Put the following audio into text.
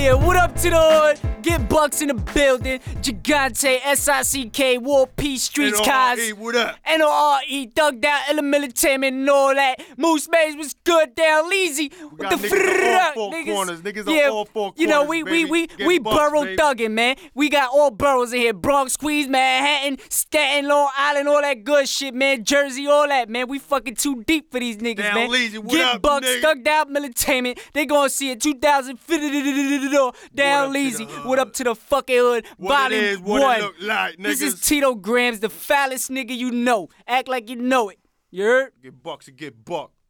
Yeah, what up to the hood? Get Bucks in the building. Gigante, SICK, War Peace, Streets, Cos. NORE, what up? NORE, Thugged Out, Entertainment, and all that. Moose Maze was good down, Leezy. We got niggas on all four corners. Niggas on all four corners, you know, baby. we Get Bucks, borough baby. thugging, man. We got all boroughs in here. Bronx, Queens, Manhattan, Staten, Long Island, all that good shit, man. Jersey, all that, man. We fucking too deep for these niggas, Down man. Leezy, what Get up, Bucks, nigga? Thugged Out, Entertainment. They gonna see it 2050 down Leezy. What up to the fucking hood? What it Volume is, what 1. it look like, This is niggas. Tito Grams, the foulest nigga you know. Act like you know it. You heard? Get Bucks and get Buck.